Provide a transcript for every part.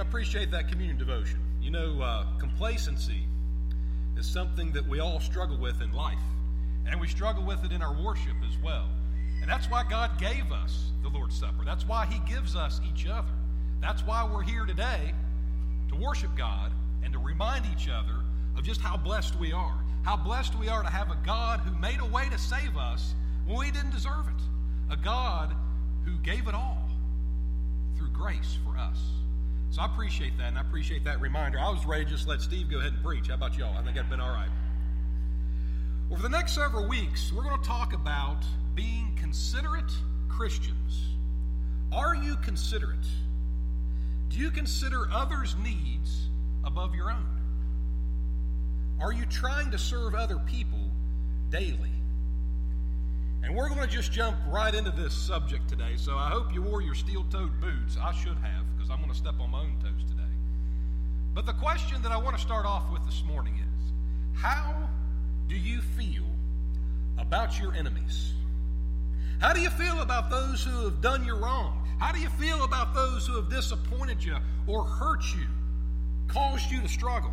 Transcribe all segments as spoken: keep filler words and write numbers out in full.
appreciate that communion devotion. You know, uh, complacency is something that we all struggle with in life, and we struggle with it in our worship as well. And that's why God gave us the Lord's Supper. That's why he gives us each other. That's why we're here today to worship God and to remind each other of just how blessed we are. How blessed we are to have a God who made a way to save us when we didn't deserve it. A God who gave it all through grace for us. So I appreciate that, and I appreciate that reminder. I was ready to just let Steve go ahead and preach. How about y'all? I think that'd been all right. Well, for the next several weeks, we're going to talk about being considerate Christians. Are you considerate? Do you consider others' needs above your own? Are you trying to serve other people daily? And we're going to just jump right into this subject today, so I hope you wore your steel-toed boots. I should have, because I'm going to step on my own toes today. But the question that I want to start off with this morning is, how do you feel about your enemies? How do you feel about those who have done you wrong? How do you feel about those who have disappointed you or hurt you, caused you to struggle?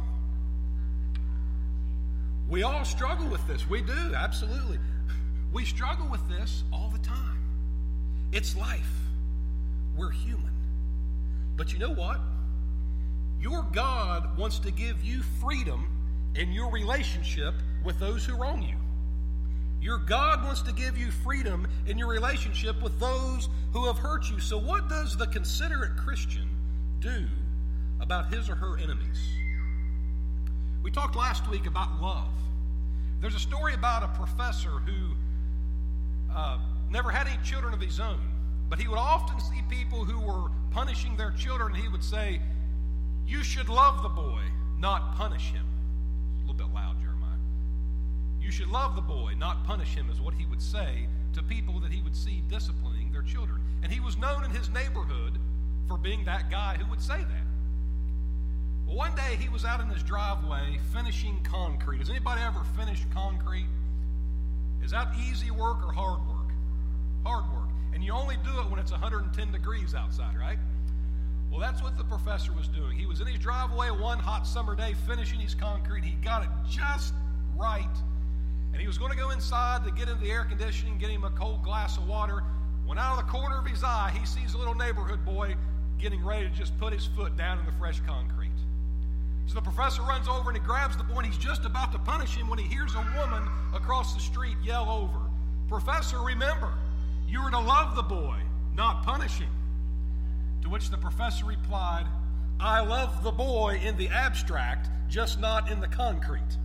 We all struggle with this. We do, absolutely. We struggle with this all the time. It's life. We're human. But you know what? Your God wants to give you freedom in your relationship with those who wrong you. Your God wants to give you freedom in your relationship with those who have hurt you. So what does the considerate Christian do about his or her enemies? We talked last week about love. There's a story about a professor who uh, never had any children of his own, but he would often see people who were punishing their children, and he would say, "You should love the boy, not punish him." It's a little bit loud, Jeremiah. "You should love the boy, not punish him," is what he would say to people that he would see disciplining their children. And he was known in his neighborhood for being that guy who would say that. Well, one day he was out in his driveway finishing concrete. Has anybody ever finished concrete? Is that easy work or hard work? Hard work. And you only do it when it's one hundred ten degrees outside, right? Well, that's what the professor was doing. He was in his driveway one hot summer day finishing his concrete. He got it just right. And he was going to go inside to get into the air conditioning, get him a cold glass of water. When out of the corner of his eye, he sees a little neighborhood boy getting ready to just put his foot down in the fresh concrete. So the professor runs over and he grabs the boy, and he's just about to punish him when he hears a woman across the street yell over, "Professor, remember, you are to love the boy, not punish him." To which the professor replied, "I love the boy in the abstract, just not in the concrete."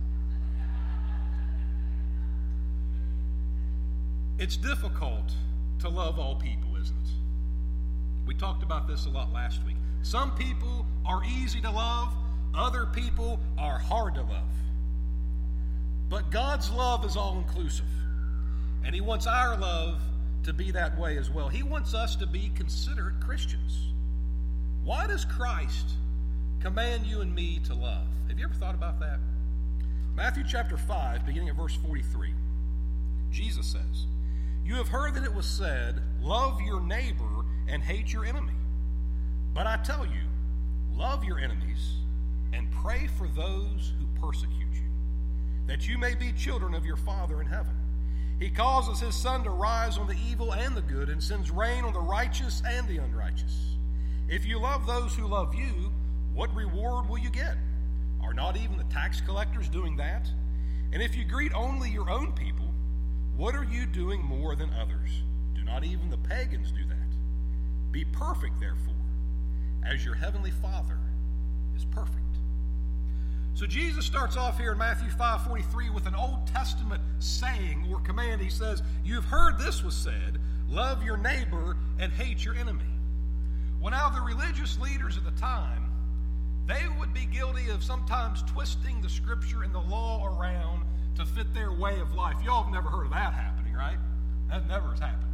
It's difficult to love all people, isn't it? We talked about this a lot last week. Some people are easy to love. Other people are hard to love. But God's love is all-inclusive. And he wants our love to be that way as well. He wants us to be considerate Christians. Why does Christ command you and me to love? Have you ever thought about that? Matthew chapter five, beginning at verse forty-three. Jesus says, "You have heard that it was said, 'Love your neighbor and hate your enemy.' But I tell you, love your enemies and pray for those who persecute you, that you may be children of your Father in heaven. He causes his sun to rise on the evil and the good, and sends rain on the righteous and the unrighteous. If you love those who love you, what reward will you get? Are not even the tax collectors doing that? And if you greet only your own people, what are you doing more than others? Do not even the pagans do that? Be perfect, therefore, as your heavenly Father is perfect." So Jesus starts off here in Matthew five forty-three with an Old Testament saying or command. He says, "You've heard this was said, love your neighbor and hate your enemy." Well, now the religious leaders at the time, they would be guilty of sometimes twisting the scripture and the law around to fit their way of life. Y'all have never heard of that happening, right? That never has happened.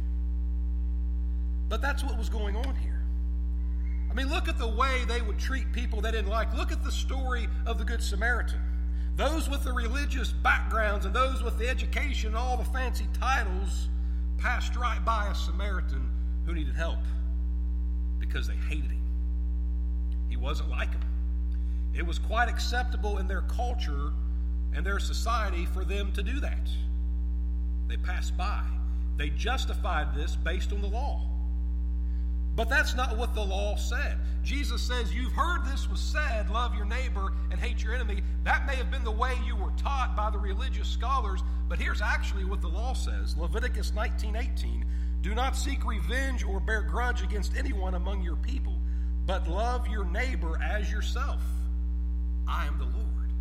But that's what was going on here. I mean, look at the way they would treat people they didn't like. Look at the story of the Good Samaritan. Those with the religious backgrounds and those with the education and all the fancy titles passed right by a Samaritan who needed help because they hated him. He wasn't like them. It was quite acceptable in their culture and their society for them to do that. They passed by. They justified this based on the law. But that's not what the law said. Jesus says, you've heard this was said, love your neighbor and hate your enemy. That may have been the way you were taught by the religious scholars, but here's actually what the law says. Leviticus nineteen eighteen, do not seek revenge or bear grudge against anyone among your people, but love your neighbor as yourself. I am the Lord.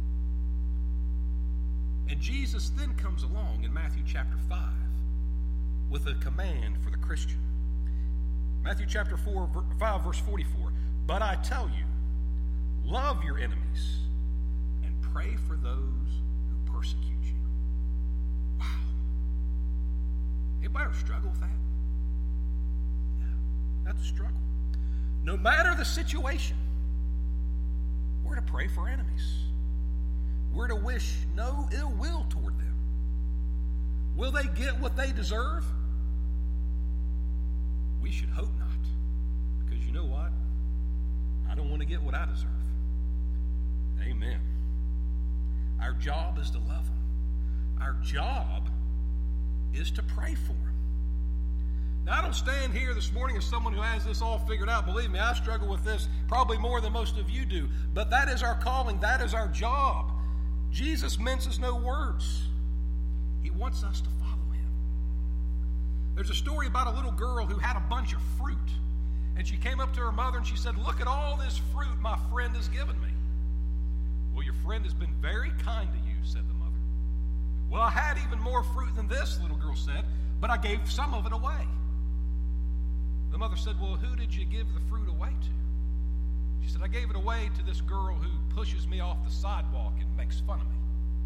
And Jesus then comes along in Matthew chapter five with a command for the Christian. Matthew chapter four, five, verse forty-four. But I tell you, love your enemies and pray for those who persecute you. Wow. Anybody ever struggle with that? Yeah, that's a struggle. No matter the situation, we're to pray for enemies. We're to wish no ill will toward them. Will they get what they deserve? We should hope not. Because you know what? I don't want to get what I deserve. Amen. Our job is to love them. Our job is to pray for them. Now, I don't stand here this morning as someone who has this all figured out. Believe me, I struggle with this probably more than most of you do. But that is our calling. That is our job. Jesus minces no words. He wants us to follow him. There's a story about a little girl who had a bunch of fruit. And she came up to her mother and she said, look at all this fruit my friend has given me. Well, your friend has been very kind to you, said the mother. Well, I had even more fruit than this, the little girl said, but I gave some of it away. The mother said, well, who did you give the fruit away to? She said, I gave it away to this girl who pushes me off the sidewalk and makes fun of me.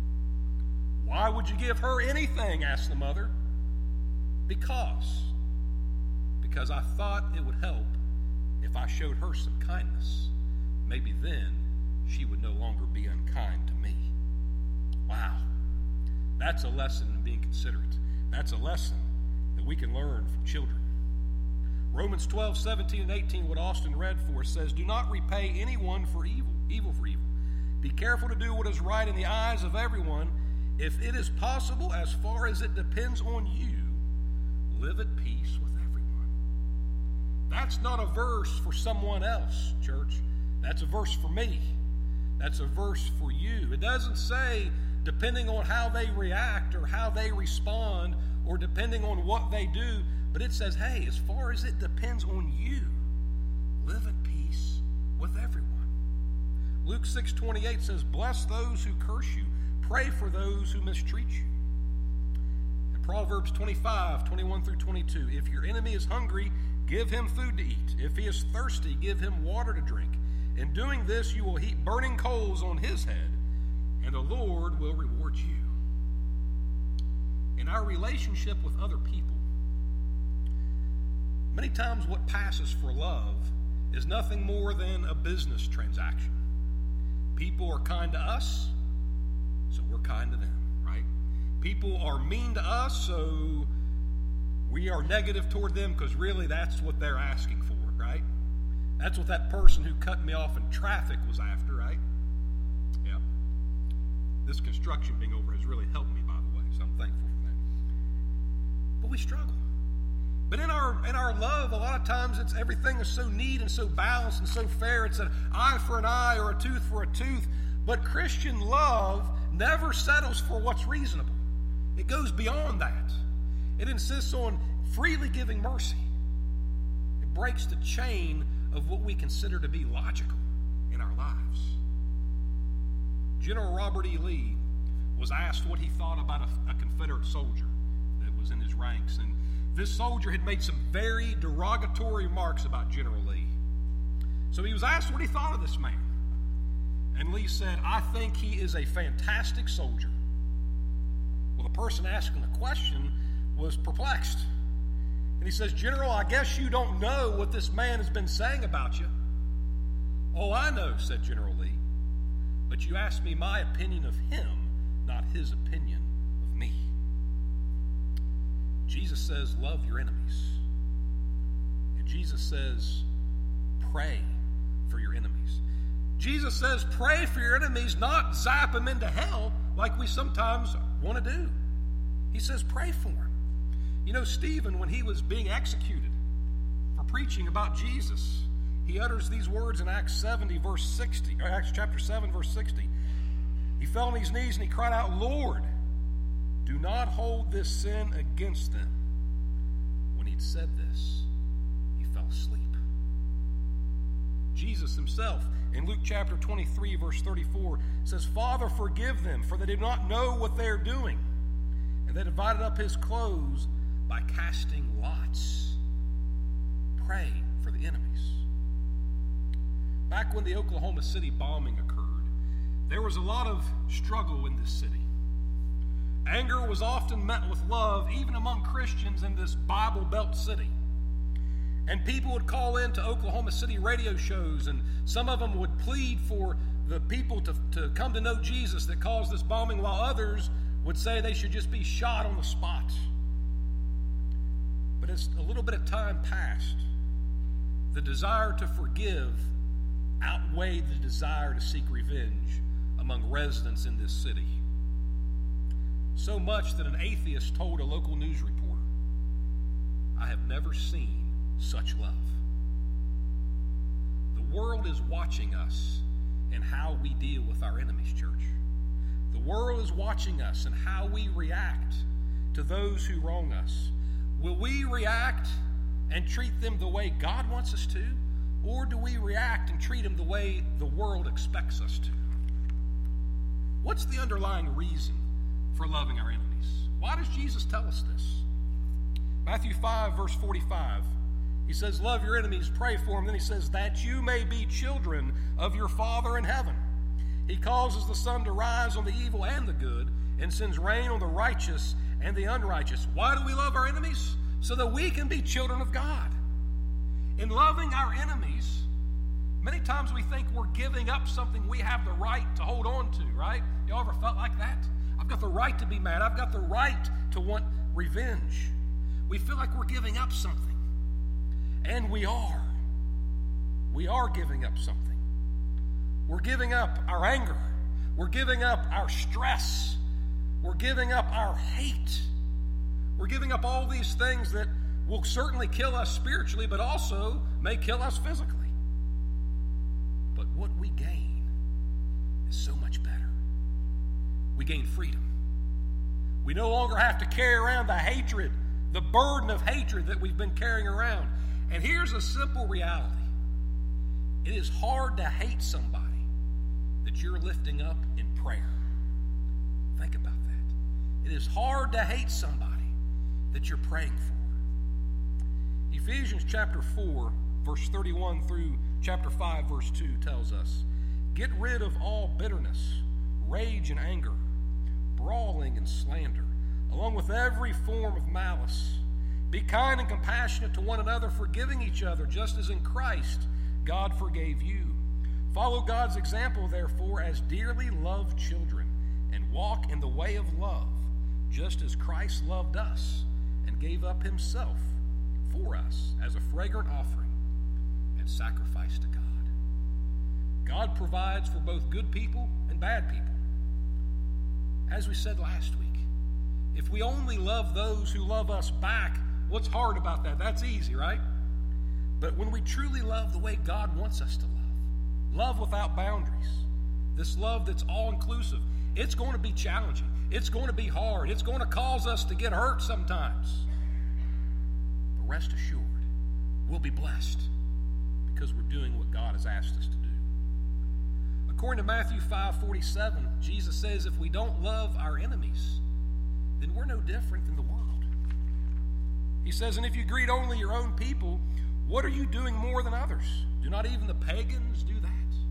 Why would you give her anything? Asked the mother. Because. Because I thought it would help if I showed her some kindness. Maybe then she would no longer be unkind to me. Wow. That's a lesson in being considerate. That's a lesson that we can learn from children. Romans twelve, seventeen, and eighteen, what Austin read for us, says, do not repay anyone for evil, evil for evil. Be careful to do what is right in the eyes of everyone. If it is possible, as far as it depends on you, live at peace with everyone. That's not a verse for someone else, church. That's a verse for me. That's a verse for you. It doesn't say, depending on how they react or how they respond or depending on what they do, but it says, hey, as far as it depends on you, live at peace with everyone. Luke six twenty-eight says, bless those who curse you. Pray for those who mistreat you. And Proverbs twenty-five, twenty-one through twenty-two, if your enemy is hungry, give him food to eat. If he is thirsty, give him water to drink. In doing this, you will heap burning coals on his head, and the Lord will reward you. In our relationship with other people, many times what passes for love is nothing more than a business transaction. People are kind to us, so we're kind to them, right? People are mean to us, so we are negative toward them because really that's what they're asking for, right? That's what that person who cut me off in traffic was after, right? Yeah. This construction being over has really helped me, by the way, so I'm thankful for that. But we struggle. But in our in our love, a lot of times it's everything is so neat and so balanced and so fair. It's an eye for an eye or a tooth for a tooth. But Christian love never settles for what's reasonable. It goes beyond that. It insists on freely giving mercy. It breaks the chain of what we consider to be logical in our lives. General Robert E. Lee was asked what he thought about a, a Confederate soldier that was in his ranks, and this soldier had made some very derogatory remarks about General Lee. So he was asked what he thought of this man. And Lee said, I think he is a fantastic soldier. Well, the person asking the question was perplexed. And he says, General, I guess you don't know what this man has been saying about you. Oh, I know, said General Lee. But you asked me my opinion of him, not his opinion of me. Jesus says, love your enemies. And Jesus says, pray for your enemies. Jesus says, pray for your enemies, not zap them into hell like we sometimes want to do. He says, pray for them. You know, Stephen, when he was being executed for preaching about Jesus, he utters these words in Acts seventy, verse sixty, or Acts chapter seven, verse sixty. He fell on his knees and he cried out, Lord, do not hold this sin against them. When he'd said this, he fell asleep. Jesus himself, in Luke chapter twenty-three, verse thirty-four, says, Father, forgive them, for they do not know what they are doing. And they divided up his clothes by casting lots. Pray for the enemies. Back when the Oklahoma City bombing occurred, there was a lot of struggle in this city. Anger was often met with love, even among Christians in this Bible Belt city. And people would call in to Oklahoma City radio shows, and some of them would plead for the people to, to come to know Jesus that caused this bombing, while others would say they should just be shot on the spot. But as a little bit of time passed, the desire to forgive outweighed the desire to seek revenge among residents in this city. So much that an atheist told a local news reporter, I have never seen such love. The world is watching us and how we deal with our enemies, church. The world is watching us and how we react to those who wrong us. Will we react and treat them the way God wants us to, or do we react and treat them the way the world expects us to? What's the underlying reason for loving our enemies? Why does Jesus tell us this? Matthew five, verse forty-five, he says, love your enemies, pray for them. Then he says, that you may be children of your Father in heaven. He causes the sun to rise on the evil and the good, and sends rain on the righteous and the unrighteous. Why do we love our enemies? So that we can be children of God. In loving our enemies, many times we think we're giving up something we have the right to hold on to, right? You ever felt like that? I've got the right to be mad. I've got the right to want revenge. We feel like we're giving up something. And we are. We are giving up something. We're giving up our anger. We're giving up our stress. We're giving up our hate. We're giving up all these things that will certainly kill us spiritually, but also may kill us physically. But what we gain is so much better. We gain freedom. We no longer have to carry around the hatred, the burden of hatred that we've been carrying around. And here's a simple reality. It is hard to hate somebody that you're lifting up in prayer. Think about that. It is hard to hate somebody that you're praying for. Ephesians chapter four, verse thirty-one through chapter five, verse two tells us, get rid of all bitterness, rage and anger, brawling and slander, along with every form of malice. Be kind and compassionate to one another, forgiving each other, just as in Christ God forgave you. Follow God's example, therefore, as dearly loved children, and walk in the way of love, just as Christ loved us and gave up himself for us as a fragrant offering and sacrifice to God. God provides for both good people and bad people. As we said last week, if we only love those who love us back, what's hard about that? That's easy, right? But when we truly love the way God wants us to love, love without boundaries, this love that's all-inclusive, it's going to be challenging. It's going to be hard. It's going to cause us to get hurt sometimes. But rest assured, we'll be blessed because we're doing what God has asked us to do. According to Matthew five forty-seven, Jesus says if we don't love our enemies, then we're no different than the world. He says, and if you greet only your own people, what are you doing more than others? Do not even the pagans do that?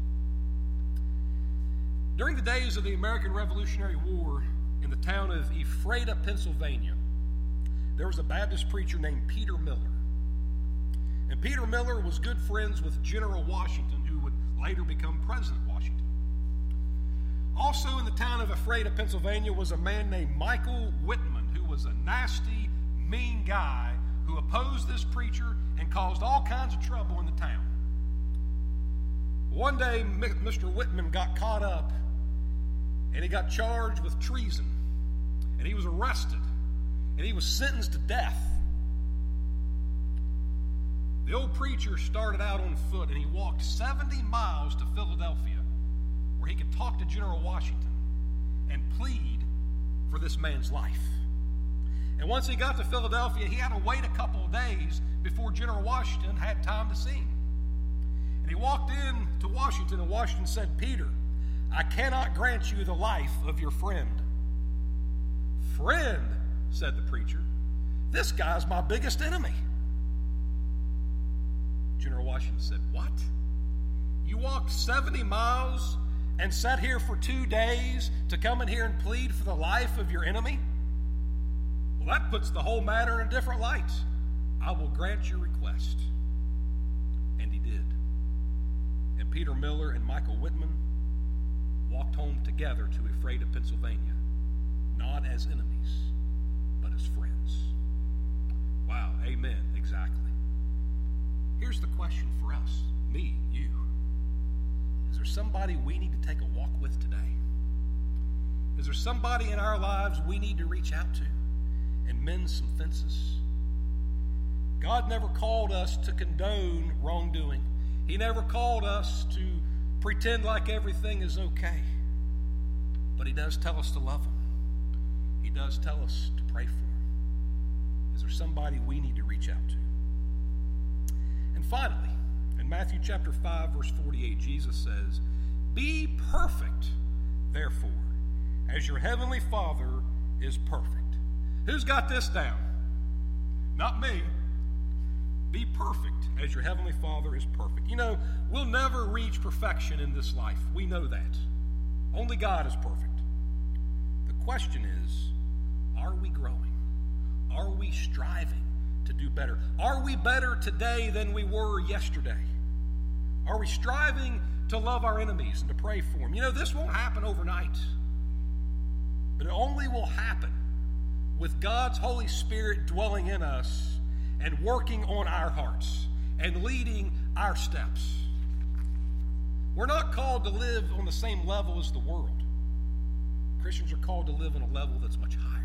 During the days of the American Revolutionary War in the town of Ephrata, Pennsylvania, there was a Baptist preacher named Peter Miller. And Peter Miller was good friends with General Washington, who would later become President Washington. Also in the town of Ephrata, Pennsylvania, was a man named Michael Whitman, who was a nasty, mean guy who opposed this preacher and caused all kinds of trouble in the town. One day, Mister Whitman got caught up, and he got charged with treason, and he was arrested, and he was sentenced to death. The old preacher started out on foot, and he walked seventy miles to Philadelphia, where he could talk to General Washington and plead for this man's life. And once he got to Philadelphia, he had to wait a couple of days before General Washington had time to see him. And he walked in to Washington, and Washington said, "Peter, I cannot grant you the life of your friend." "Friend," said the preacher, "this guy's my biggest enemy." General Washington said, "What? You walked seventy miles and sat here for two days to come in here and plead for the life of your enemy? Well, that puts the whole matter in a different light. I will grant your request." And he did. And Peter Miller and Michael Whitman walked home together to Ephrata, Pennsylvania, not as enemies, but as friends. Wow, amen, exactly. Here's the question for us, me, you. Is there somebody we need to take a walk with today? Is there somebody in our lives we need to reach out to and mend some fences? God never called us to condone wrongdoing. He never called us to pretend like everything is okay. But he does tell us to love him. He does tell us to pray for him. Is there somebody we need to reach out to? And finally, in Matthew chapter five, verse forty-eight, Jesus says, "Be perfect, therefore, as your heavenly Father is perfect." Who's got this down? Not me. Be perfect as your heavenly Father is perfect. You know, we'll never reach perfection in this life. We know that. Only God is perfect. The question is, are we growing? Are we striving to do better? Are we better today than we were yesterday? Are we striving to love our enemies and to pray for them? You know, this won't happen overnight, but it only will happen with God's Holy Spirit dwelling in us and working on our hearts and leading our steps. We're not called to live on the same level as the world. Christians are called to live on a level that's much higher,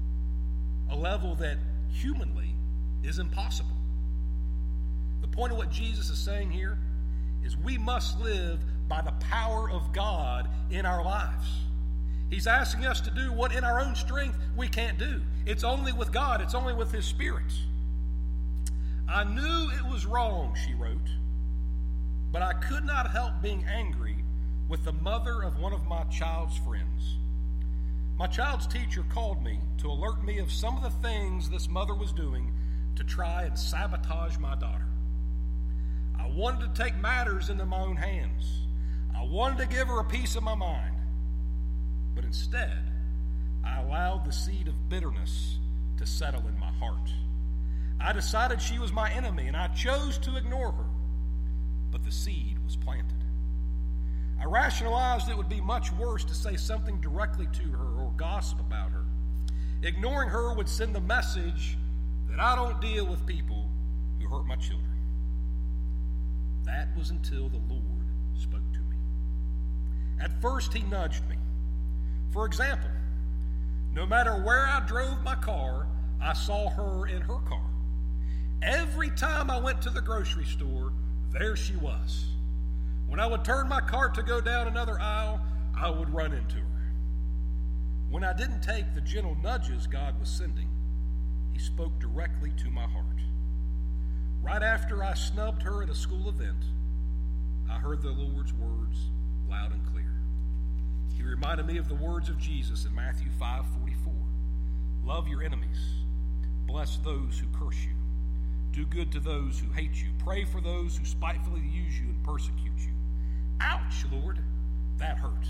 a level that humanly is impossible. The point of what Jesus is saying here is we must live by the power of God in our lives. He's asking us to do what in our own strength we can't do. It's only with God. It's only with His Spirit. "I knew it was wrong," she wrote, "but I could not help being angry with the mother of one of my child's friends. My child's teacher called me to alert me of some of the things this mother was doing to try and sabotage my daughter. I wanted to take matters into my own hands. I wanted to give her a piece of my mind. But instead, I allowed the seed of bitterness to settle in my heart. I decided she was my enemy, and I chose to ignore her. But the seed was planted. I rationalized it would be much worse to say something directly to her or gossip about her. Ignoring her would send the message that I don't deal with people who hurt my children. That was until the Lord spoke to me. At first, He nudged me. For example, no matter where I drove my car, I saw her in her car. Every time I went to the grocery store, there she was. When I would turn my cart to go down another aisle, I would run into her. When I didn't take the gentle nudges God was sending, He spoke directly to my heart. Right after I snubbed her at a school event, I heard the Lord's words loud and clear. He reminded me of the words of Jesus in Matthew five forty-four. Love your enemies. Bless those who curse you. Do good to those who hate you. Pray for those who spitefully use you and persecute you. Ouch, Lord, that hurt.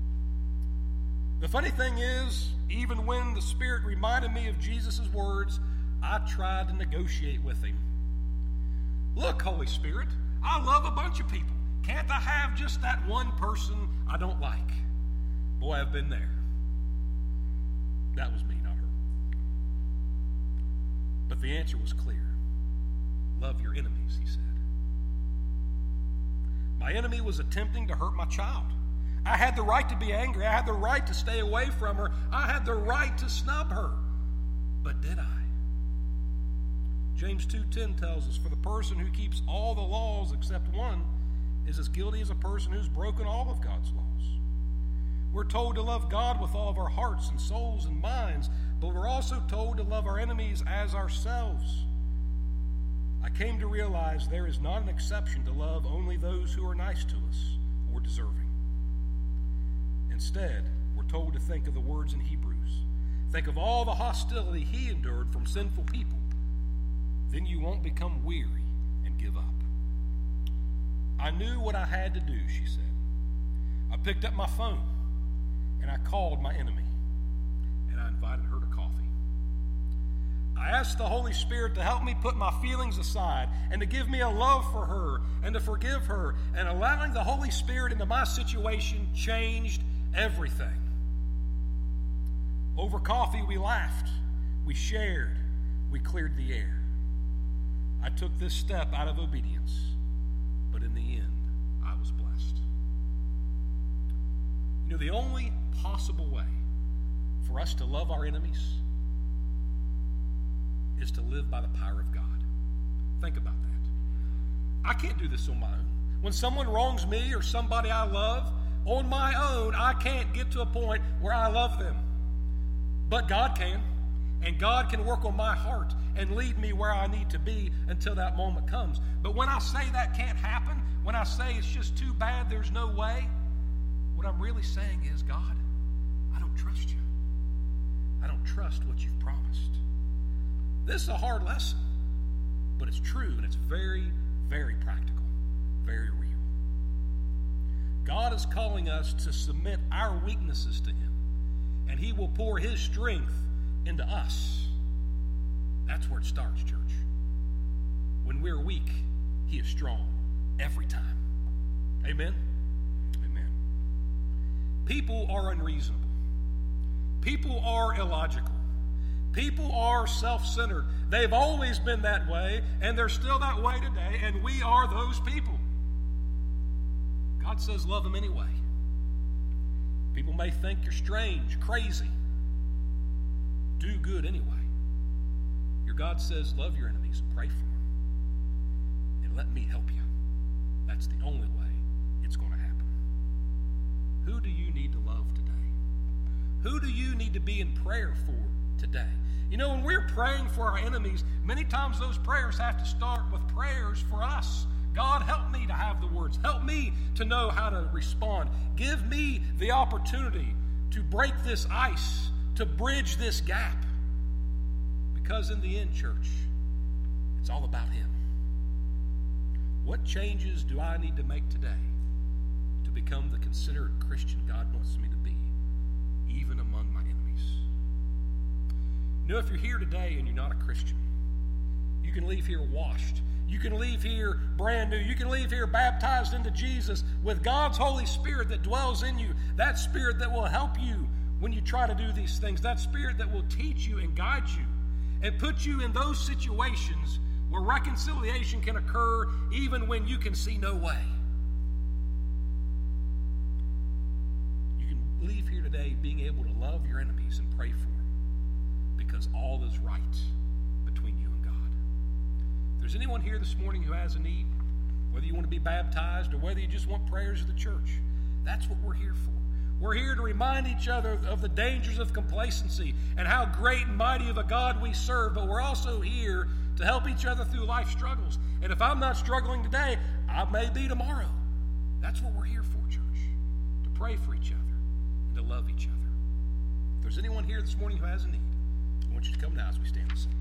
The funny thing is, even when the Spirit reminded me of Jesus' words, I tried to negotiate with Him. Look, Holy Spirit, I love a bunch of people. Can't I have just that one person I don't like? Boy, I've been there. That was me, not her. But the answer was clear. Love your enemies, He said. My enemy was attempting to hurt my child. I had the right to be angry. I had the right to stay away from her. I had the right to snub her. But did I? James two ten tells us, for the person who keeps all the laws except one is as guilty as a person who's broken all of God's laws. We're told to love God with all of our hearts and souls and minds, but we're also told to love our enemies as ourselves. I came to realize there is not an exception to love only those who are nice to us or deserving. Instead, we're told to think of the words in Hebrews. Think of all the hostility he endured from sinful people. Then you won't become weary and give up. I knew what I had to do, she said. I picked up my phone and I called my enemy and I invited her to coffee. I asked the Holy Spirit to help me put my feelings aside and to give me a love for her and to forgive her, and allowing the Holy Spirit into my situation changed everything. Over coffee, we laughed, we shared, we cleared the air. I took this step out of obedience, but in the end, I was blessed. You know, the only possible way for us to love our enemies is to live by the power of God. Think about that. I can't do this on my own. When someone wrongs me or somebody I love, on my own, I can't get to a point where I love them. But God can, and God can work on my heart and lead me where I need to be until that moment comes. But when I say that can't happen, when I say it's just too bad, there's no way, what I'm really saying is, God, I don't trust you. I don't trust what you've promised. This is a hard lesson, but it's true, and it's very, very practical, very real. God is calling us to submit our weaknesses to him, and he will pour his strength into us. That's where it starts, church. When we're weak, he is strong every time. Amen? Amen. People are unreasonable. People are illogical. People are self-centered. They've always been that way, and they're still that way today, and we are those people. God says love them anyway. People may think you're strange, crazy. Do good anyway. Your God says love your enemies and pray for them. And let me help you. That's the only way it's going to happen. Who do you need to love today? Who do you need to be in prayer for today? You know, when we're praying for our enemies, many times those prayers have to start with prayers for us. God, help me to have the words. Help me to know how to respond. Give me the opportunity to break this ice, to bridge this gap. Because in the end, church, it's all about him. What changes do I need to make today to become the considerate Christian God wants me to be, even among my enemies? You know, if you're here today and you're not a Christian, you can leave here washed. You can leave here brand new. You can leave here baptized into Jesus with God's Holy Spirit that dwells in you. That Spirit that will help you when you try to do these things. That Spirit that will teach you and guide you and put you in those situations where reconciliation can occur even when you can see no way. You can leave here today being able to love your enemies and pray for them because all is right between you and God. If there's anyone here this morning who has a need, whether you want to be baptized or whether you just want prayers of the church, that's what we're here for. We're here to remind each other of the dangers of complacency and how great and mighty of a God we serve, but we're also here to help each other through life struggles. And if I'm not struggling today, I may be tomorrow. That's what we're here for, church, to pray for each other and to love each other. If there's anyone here this morning who has a need, I want you to come now as we stand and sing.